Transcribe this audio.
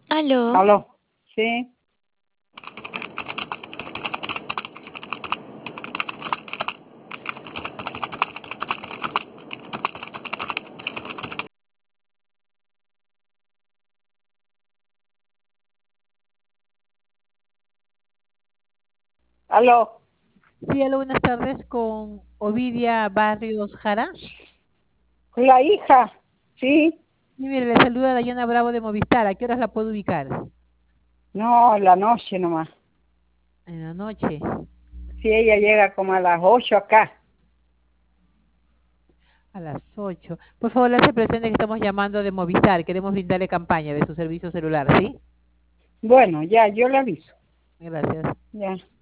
Aló. Aló. Sí. Aló. Sí, hola, buenas tardes con Ovidia Barrios Jara. La hija. Sí. Y mire, le saluda Dayana Bravo de Movistar. ¿A qué horas la puedo ubicar? No, la noche nomás. En la noche. Sí, ella llega como a las 8 acá. A las 8. Por favor, le hace presente que estamos llamando de Movistar. Queremos brindarle campaña de su servicio celular, ¿sí? Bueno, ya, yo le aviso. Gracias. Ya.